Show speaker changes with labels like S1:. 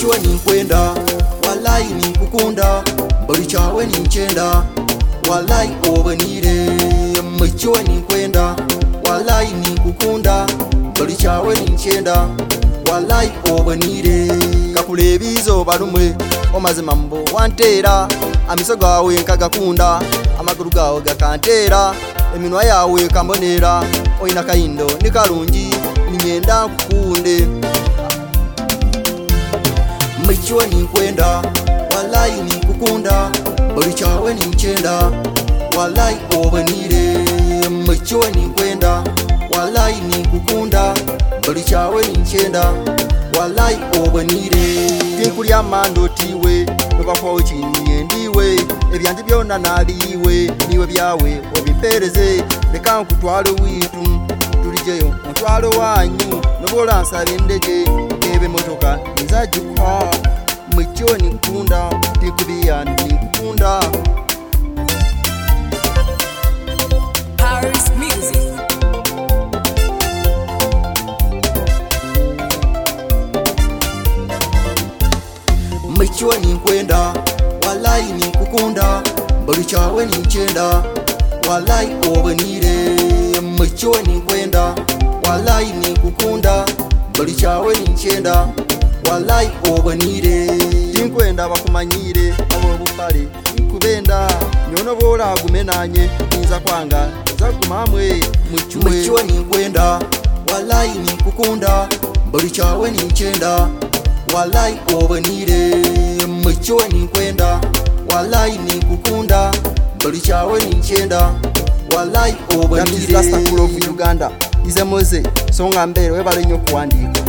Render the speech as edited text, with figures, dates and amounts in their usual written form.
S1: mwichiwe ninkwenda walai ninkukunda buli chawe ninchenda walai obanire mwichiwe ninkwenda walai ninkukunda buli chawe ninchenda walai obanire kakulebizo balumwe omazima mbo wantera amiso gawe nkagakunda amaguru gawe gakantera eminwa yawe kambonera oyina kayindo nikalungi ninyenda kukunde mwichiwe ninkwenda walai ninkukunda buli chawe ninchenda walai obanire mwichiwe ninkwenda walai ninkukunda buli chawe ninchenda walai obanire tinkulya mando tiwe nobakwawo kinyendiwe ebyanje byona naliwe niwe byawe obimpereze leka nkutwale witu tulijeyo mutwalo wanyu nobola nsaba endege ebe motoka nzagikwa mwichiwe ninkunda tikubiya ninkukunda
S2: Paris Music.
S1: mwichiwe ninkwenda walai ninkukunda buli chawe ninchenda walai obanire mwichiwe ninkwenda walai ninkukunda buli chawe ninchenda walai obanire tinkwenda bakumanyire abo bupale nkubenda nyono bola gumenanye ninza kwanga zagumamwe mwichiwe ninkwenda walai ninkukunda buli chawe ninchenda walai obanire mwichiwe ninkwenda walai ninkukunda buli chawe ninchenda walai obanire Uganda ize moze songa mbere webale nyo kuandika